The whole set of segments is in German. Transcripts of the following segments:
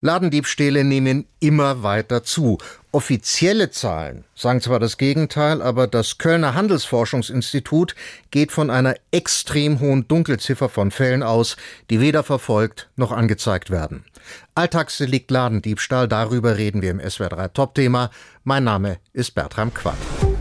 Ladendiebstähle nehmen immer weiter zu. Offizielle Zahlen sagen zwar das Gegenteil, aber das Kölner Handelsforschungsinstitut geht von einer extrem hohen Dunkelziffer von Fällen aus, die weder verfolgt noch angezeigt werden. Alltagsdelikt Ladendiebstahl, darüber reden wir im SWR3 Top-Thema. Mein Name ist Bertram Quadt.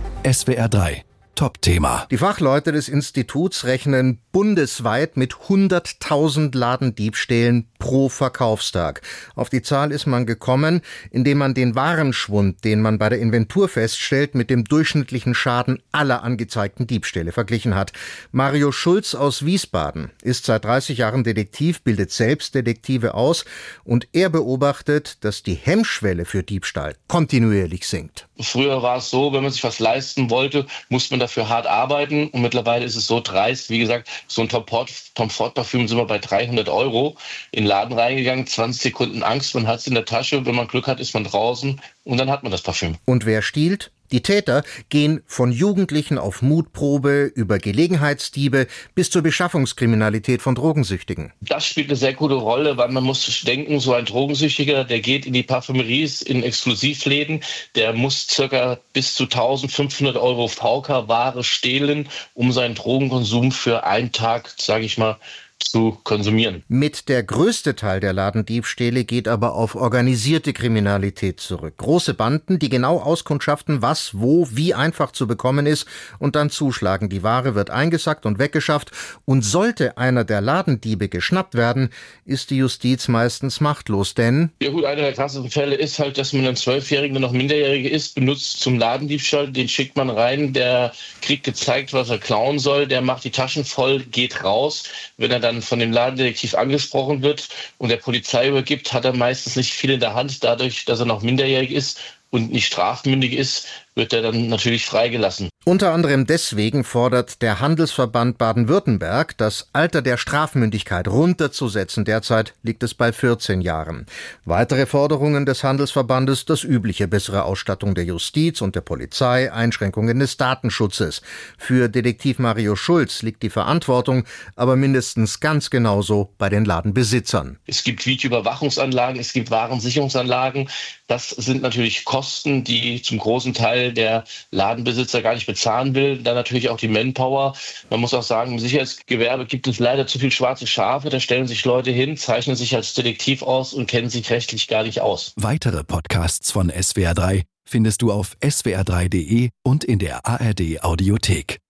SWR3 Top-Thema. Die Fachleute des Instituts rechnen bundesweit mit 100.000 Ladendiebstählen pro Verkaufstag. Auf die Zahl ist man gekommen, indem man den Warenschwund, den man bei der Inventur feststellt, mit dem durchschnittlichen Schaden aller angezeigten Diebstähle verglichen hat. Mario Schulz aus Wiesbaden ist seit 30 Jahren Detektiv, bildet selbst Detektive aus und er beobachtet, dass die Hemmschwelle für Diebstahl kontinuierlich sinkt. Früher war es so, wenn man sich was leisten wollte, musste man dafür hart arbeiten und mittlerweile ist es so dreist. Wie gesagt, so ein Tom Ford Parfüm sind wir bei 300 € in den Laden reingegangen, 20 Sekunden Angst, man hat es in der Tasche, wenn man Glück hat, ist man draußen und dann hat man das Parfüm. Und wer stiehlt? Die Täter gehen von Jugendlichen auf Mutprobe über Gelegenheitsdiebe bis zur Beschaffungskriminalität von Drogensüchtigen. Das spielt eine sehr gute Rolle, weil man muss denken, so ein Drogensüchtiger, der geht in die Parfümeries, in Exklusivläden, der muss circa bis zu 1.500 € VK-Ware stehlen, um seinen Drogenkonsum für einen Tag, sage ich mal, zu konsumieren. Mit der größte Teil der Ladendiebstähle geht aber auf organisierte Kriminalität zurück. Große Banden, die genau auskundschaften, was, wo, wie einfach zu bekommen ist und dann zuschlagen. Die Ware wird eingesackt und weggeschafft und sollte einer der Ladendiebe geschnappt werden, ist die Justiz meistens machtlos, denn... Ja gut, einer der krassesten Fälle ist halt, dass man einen 12-Jährigen, der noch Minderjährige ist, benutzt zum Ladendiebstahl, den schickt man rein, der kriegt gezeigt, was er klauen soll, der macht die Taschen voll, geht raus. Wenn er dann von dem Ladendetektiv angesprochen wird und der Polizei übergibt, hat er meistens nicht viel in der Hand. Dadurch, dass er noch minderjährig ist und nicht strafmündig ist, wird er dann natürlich freigelassen. Unter anderem deswegen fordert der Handelsverband Baden-Württemberg, das Alter der Strafmündigkeit runterzusetzen. Derzeit liegt es bei 14 Jahren. Weitere Forderungen des Handelsverbandes, das übliche: bessere Ausstattung der Justiz und der Polizei, Einschränkungen des Datenschutzes. Für Detektiv Mario Schulz liegt die Verantwortung aber mindestens ganz genauso bei den Ladenbesitzern. Es gibt Videoüberwachungsanlagen, es gibt Warensicherungsanlagen. Das sind natürlich Kosten, die zum großen Teil der Ladenbesitzer gar nicht bezahlen will. Dann natürlich auch die Manpower. Man muss auch sagen, im Sicherheitsgewerbe gibt es leider zu viel schwarze Schafe. Da stellen sich Leute hin, zeichnen sich als Detektiv aus und kennen sich rechtlich gar nicht aus. Weitere Podcasts von SWR3 findest du auf swr3.de und in der ARD Audiothek.